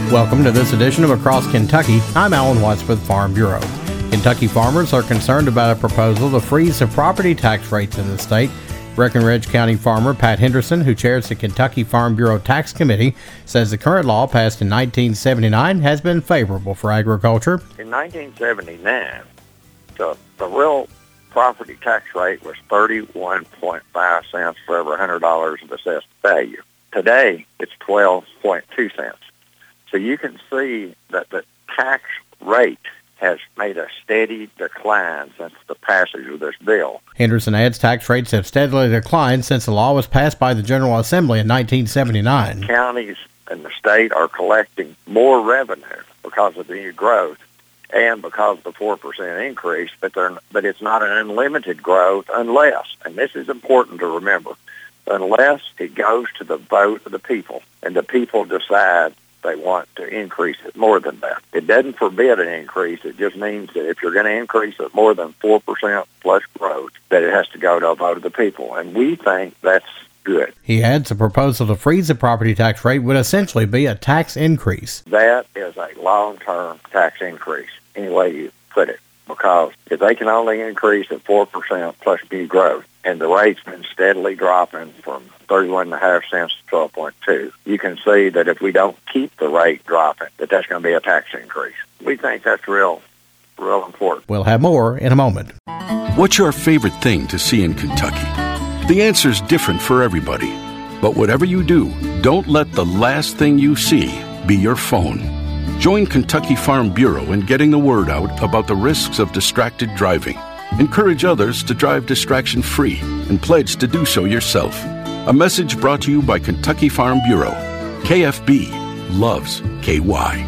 Welcome to this edition of Across Kentucky. I'm Alan Watts with Farm Bureau. Kentucky farmers are concerned about a proposal to freeze the property tax rates in the state. Breckinridge County farmer Pat Henderson, who chairs the Kentucky Farm Bureau Tax Committee, says the current law passed in 1979 has been favorable for agriculture. In 1979, the real property tax rate was 31.5 cents for every $100 of assessed value. Today, it's 12.2 cents. So you can see that the tax rate has made a steady decline since the passage of this bill. Henderson adds tax rates have steadily declined since the law was passed by the General Assembly in 1979. Counties in the state are collecting more revenue because of the new growth and because of the 4% increase, but it's not an unlimited growth unless, and this is important to remember, unless it goes to the vote of the people, and the people decide they want to increase it more than that. It doesn't forbid an increase. It just means that if you're going to increase it more than 4% plus growth, that it has to go to a vote of the people. And we think that's good. He adds the proposal to freeze the property tax rate would essentially be a tax increase. That is a long-term tax increase, any way you put it, because if they can only increase at 4% plus new growth, and the rate's been steadily dropping from 31.5 cents to 12.2. You can see that if we don't keep the rate dropping, that's going to be a tax increase. We think that's real important. We'll have more in a moment. What's your favorite thing to see in Kentucky? The answer's different for everybody. But whatever you do, don't let the last thing you see be your phone. Join Kentucky Farm Bureau in getting the word out about the risks of distracted driving. Encourage others to drive distraction-free and pledge to do so yourself. A message brought to you by Kentucky Farm Bureau. KFB loves KY.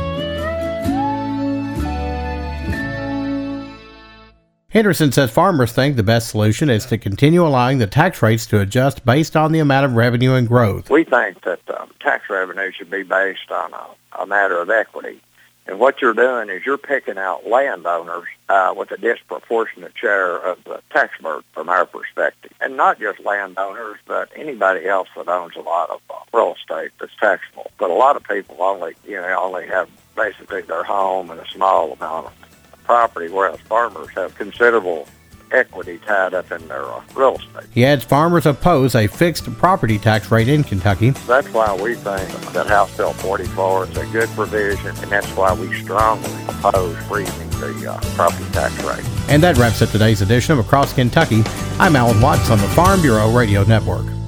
Henderson says farmers think the best solution is to continue allowing the tax rates to adjust based on the amount of revenue and growth. We think that tax revenue should be based on a matter of equity. And what you're doing is you're picking out landowners with a disproportionate share of the tax burden from our perspective. And not just landowners, but anybody else that owns a lot of real estate that's taxable. But a lot of people only have basically their home and a small amount of property, whereas farmers have considerable equity tied up in their real estate. He adds farmers oppose a fixed property tax rate in Kentucky. That's why we think that House Bill 44 is a good provision, and that's why we strongly oppose freezing the property tax rate. And that wraps up today's edition of Across Kentucky. I'm Alan Watts on the Farm Bureau Radio Network.